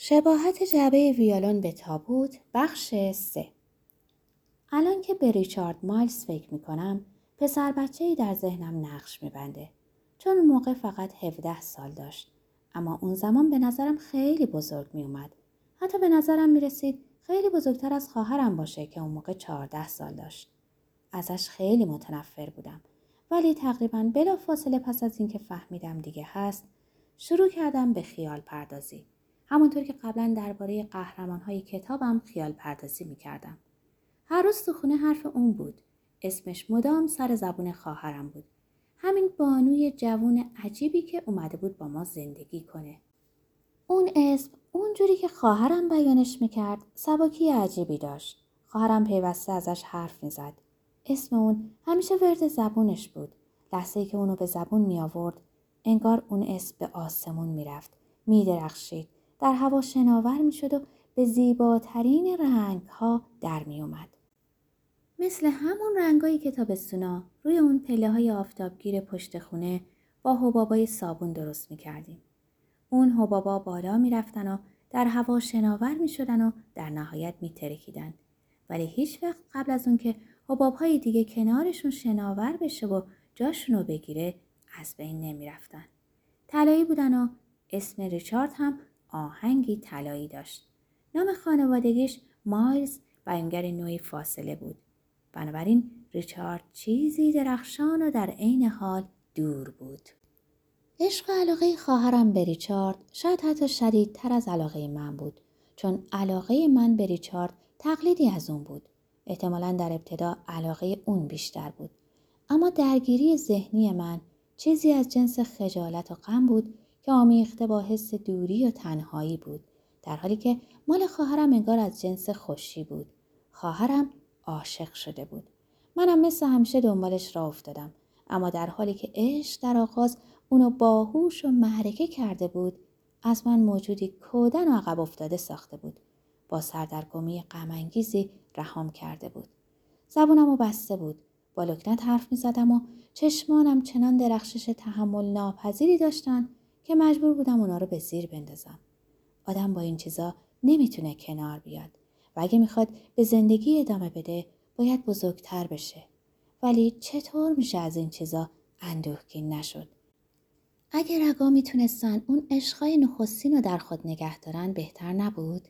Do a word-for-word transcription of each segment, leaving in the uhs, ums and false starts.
شباهت جعبه ویولون به تابوت بخش سه. الان که به ریچارد مایلز فکر میکنم پسر بچه‌ای در ذهنم نقش میبنده. چون اون موقع فقط هفده سال داشت. اما اون زمان به نظرم خیلی بزرگ میومد. حتی به نظرم میرسید خیلی بزرگتر از خواهرم باشه که اون موقع چهارده سال داشت. ازش خیلی متنفر بودم. ولی تقریباً بلا فاصله پس از اینکه فهمیدم دیگه هست شروع کردم به خیال پردازی. همونطور که قبلا درباره قهرمان‌های کتابم خیال پردازی می‌کردم. هر روز تو خونه حرف اون بود. اسمش مدام سر زبون خواهرم بود. همین بانوی جوون عجیبی که اومده بود با ما زندگی کنه. اون اسم اونجوری که خواهرم بیانش می‌کرد سبکی عجیبی داشت. خواهرم پیوسته ازش حرف می‌زد. اسم اون همیشه ورد زبونش بود. لحظه‌ای که اونو به زبون می آورد انگار اون اسم به آسمون می‌رفت. می‌درخشید. در هوا شناور می شد و به زیباترین رنگ ها در می اومد. مثل همون رنگایی که تابستونا روی اون پله های آفتابگیر پشت خونه با حبابای صابون درست می کردیم. اون حبابا بالا می رفتن و در هوا شناور می شدن و در نهایت می ترکیدن. ولی هیچ وقت قبل از اون که حبابهای دیگه کنارشون شناور بشه و جاشونو بگیره از بین نمی رفتن. طلایی بودن و اسم ریچارد هم آهنگی طلایی داشت. نام خانوادگیش مایلز بیانگر نوعی فاصله بود. بنابراین ریچارد چیزی درخشان و در عین حال دور بود. عشق و علاقه خواهرم به ریچارد شاید حتی شدیدتر از علاقه من بود. چون علاقه من به ریچارد تقلیدی از اون بود. احتمالاً در ابتدا علاقه اون بیشتر بود. اما درگیری ذهنی من چیزی از جنس خجالت و غم بود که آمیخته با حس دوری و تنهایی بود. در حالی که مال خواهرم انگار از جنس خوشی بود. خواهرم عاشق شده بود. منم مثل همیشه دنبالش راه افتادم. اما در حالی که عشق در آغاز اونو باهوش و معرکه کرده بود، از من موجودی کودن و عقب افتاده ساخته بود. با سردرگمی غم‌انگیزی رهام کرده بود. زبونمو بسته بود. با لکنت حرف می زدم و چشمانم چنان درخشش تحمل ناپذیری داشتن که مجبور بودم اونا رو به زیر بندازم. آدم با این چیزا نمیتونه کنار بیاد و اگه میخواد به زندگی ادامه بده باید بزرگتر بشه. ولی چطور میشه از این چیزا اندوهگین نشد؟ اگه رگا میتونستن اون عشقای نخستین رو در خود نگه دارن بهتر نبود؟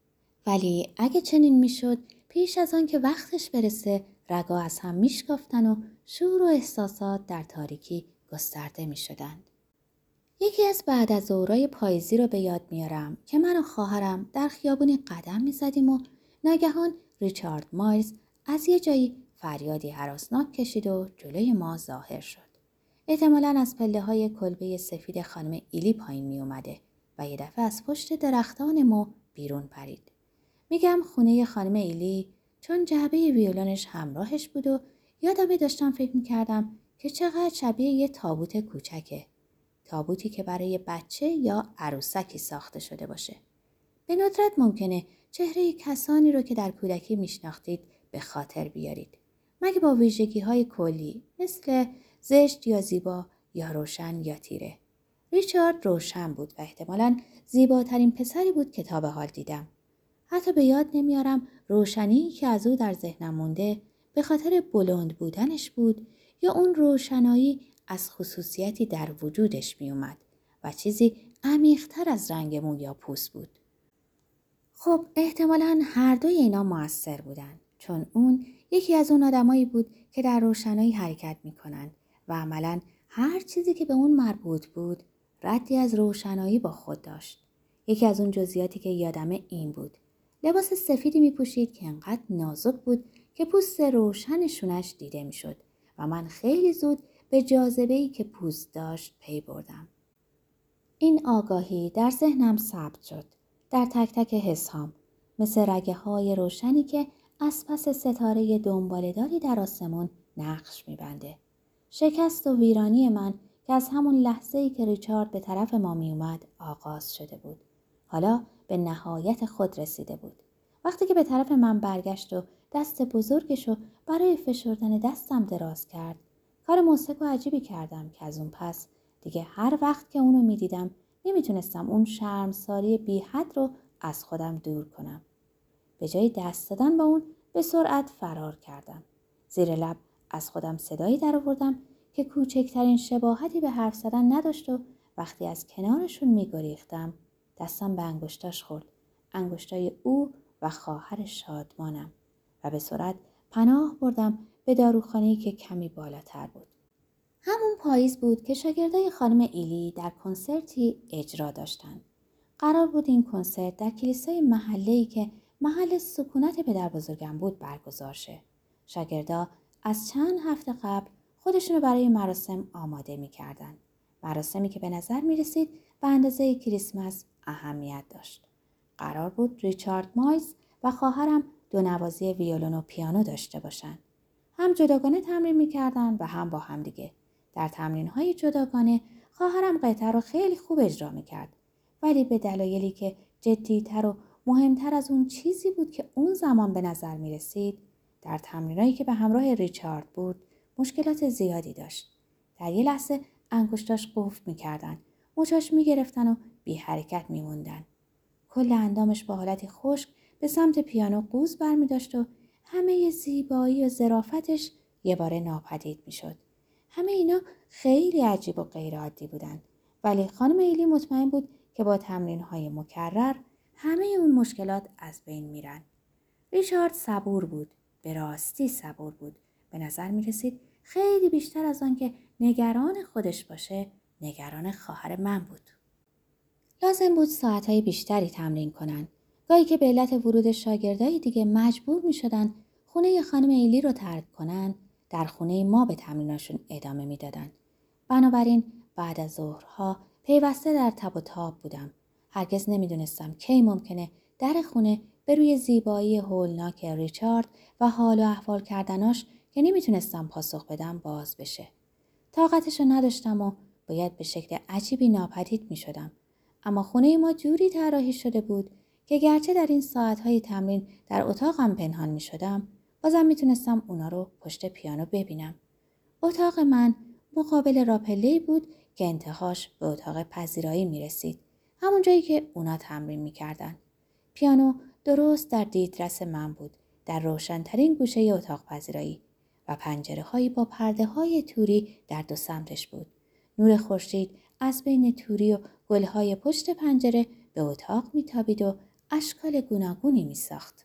ولی اگه چنین میشد پیش از آن که وقتش برسه رگا از هم میشکافتن و شور و احساسات در تاریکی گسترده میشدند. یکی از بعد از ظهرای پاییزی رو به یاد میارم که من و خواهرم در خیابونی قدم میزدیم و ناگهان ریچارد مایلز از یه جایی فریادی هراسناک کشید و جلوی ما ظاهر شد. احتمالاً از پله های کلبه سفید خانم ایلی پایین می اومده و یه دفعه از پشت درختان مو بیرون پرید. میگم خونه خانم ایلی چون جعبه ویولونش همراهش بود و یادمه داشتم فکر میکردم که چقدر شبیه یه تابوت کوچکه. تابوتی که برای بچه یا عروسکی ساخته شده باشه. به ندرت ممکنه چهره کسانی رو که در کودکی میشناختید به خاطر بیارید. مگه با ویژگی های کلی مثل زشت یا زیبا یا روشن یا تیره. ریچارد روشن بود و احتمالاً زیباترین پسری بود که تا به حال دیدم. حتی به یاد نمیارم روشنی که از او در ذهنم مونده به خاطر بلند بودنش بود یا اون روشنایی از خصوصیتی در وجودش می اومد و چیزی عمیق‌تر از رنگ مو یا پوست بود. خب احتمالاً هر دوی اینا مؤثر بودن چون اون یکی از اون آدمایی بود که در روشنایی حرکت می کنن و عملاً هر چیزی که به اون مربوط بود ردی از روشنایی با خود داشت. یکی از اون جزئیاتی که یادمه این بود. لباس سفیدی می پوشید که انقدر نازک بود که پوست روشن شونش دیده می شد و من خیلی زود به جاذبه‌ای که پوست داشت پی بردم. این آگاهی در ذهنم ثبت شد. در تک تک حسام مثل رگه های روشنی که از پس ستاره دنباله‌داری در آسمون نقش می‌بنده. شکست و ویرانی من که از همون لحظه‌ای که ریچارد به طرف ما می اومد آغاز شده بود. حالا به نهایت خود رسیده بود. وقتی که به طرف من برگشت و دست بزرگشو برای فشردن دستم دراز کرد، کار مضحک و عجیبی کردم که از اون پس دیگه هر وقت که اونو می دیدم نمیتونستم اون شرمساری بی حد رو از خودم دور کنم. به جای دست دادن با اون به سرعت فرار کردم. زیر لب از خودم صدایی در آوردم که کوچکترین شباهتی به حرف زدن نداشت و وقتی از کنارشون میگریختم دستم به انگشتاش خورد. انگشتای او و خواهر شادمانم و به سرعت پناه بردم به داروخانه‌ای که کمی بالاتر بود. همون پاییز بود که شاگردای خانم ایلی در کنسرتی اجرا داشتند. قرار بود این کنسرت در کلیسای محله‌ای که محل سکونت پدر بزرگم بود برگزار شه. شاگردا از چند هفته قبل خودشونو برای مراسم آماده می‌کردن. مراسمی که به نظر می‌رسید به اندازه کریسمس اهمیت داشت. قرار بود ریچارد مایلز و خواهرم دو نوازی ویولون و پیانو داشته باشن. هم جداگانه تمرین می‌کردن و هم با هم دیگه. در تمرین‌های جداگانه خواهرم قطعه رو خیلی خوب اجرا می‌کرد. ولی به دلایلی که جدی‌تر و مهمتر از اون چیزی بود که اون زمان به نظر می رسید، در تمرینایی که به همراه ریچارد بود مشکلات زیادی داشت. در یه لحظه انگشتاش قفل می کردن، مچاش می گرفتن و بی حرکت می موندن. کل اندامش با حالتی خشک به سمت پیانو قوز بر می داشت و همه زیبایی و ظرافتش یه باره ناپدید می شد. همه اینا خیلی عجیب و غیر عادی بودن. ولی خانم ایلی مطمئن بود که با تمرین‌های مکرر همه اون مشکلات از بین میرن. ریچارد صبور بود، به راستی صبور بود. به نظر می رسید خیلی بیشتر از آن که نگران خودش باشه، نگران خواهر من بود. لازم بود ساعتهای بیشتری تمرین کنن. گاهی که به علت ورود شاگردای دیگه مجبور می شدن خونه خانم ایلی رو ترک کنن، در خونه ما به تمریناشون ادامه می دادن. بنابراین بعد از ظهرها پیوسته در تب و تاب بودم. هرگز نمیدونستم کی ممکنه در خونه به روی زیبایی هولناک ریچارد و حال و احوال کردناش که نمیتونستم پاسخ بدم باز بشه. طاقتشو نداشتم و باید به شکل عجیبی ناپدید میشدم. اما خونه ما جوری طراحی شده بود که گرچه در این ساعتهای تمرین در اتاقم پنهان میشدم، بازم میتونستم اونا رو پشت پیانو ببینم. اتاق من مقابل راپله‌ای بود که انتهاش به اتاق پذیرایی می رسید. همون جایی که اونا تمرین می کردن. پیانو درست در دیدرس من بود. در روشنترین گوشه اتاق پذیرایی و پنجره هایی با پرده های توری در دو سمتش بود. نور خورشید از بین توری و گل های پشت پنجره به اتاق می تابید و اشکال گوناگونی می ساخت.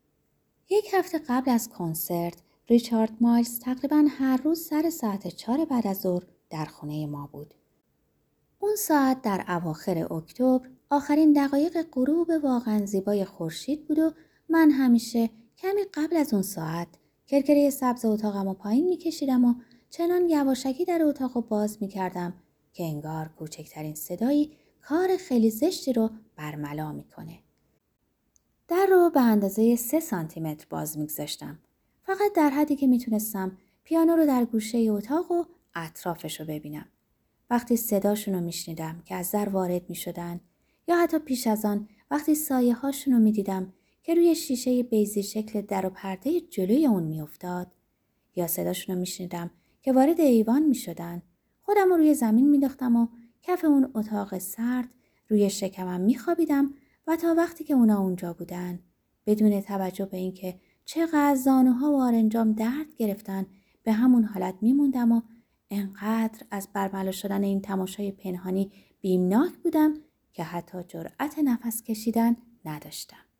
یک هفته قبل از کنسرت ریچارد مایلز تقریباً هر روز سر ساعت چهار بعد از ظهر در خونه ما بود. اون ساعت در اواخر اکتبر آخرین دقایق غروب واقعاً زیبای خورشید بود و من همیشه کمی قبل از اون ساعت کرکره سبز اتاقم رو پایین میکشیدم و چنان یواشکی در اتاق رو باز میکردم که انگار کوچکترین صدایی کار خیلی زشتی رو برملا میکنه. در رو به اندازه سه سانتی متر باز میگذاشتم. فقط در حدی که میتونستم پیانو رو در گوشه اتاق و اطرافش رو ببینم. وقتی صداشون رو میشنیدم که از در وارد میشدن یا حتی پیش از آن وقتی سایه هاشون رو میدیدم که روی شیشه بیضی شکل در و پرده جلوی اون میافتاد یا صداشون رو میشنیدم که وارد ایوان میشدن، خودم رو روی زمین مینداختم و کف اون اتاق سرد روی شکمم میخوابیدم و تا وقتی که اونا اونجا بودن بدون توجه به اینکه چقدر زانوها و آرنجام درد گرفتن به همون حالت میموندم و انقدر از برملا شدن این تماشای پنهانی بیمناک بودم که حتی جرأت نفس کشیدن نداشتم.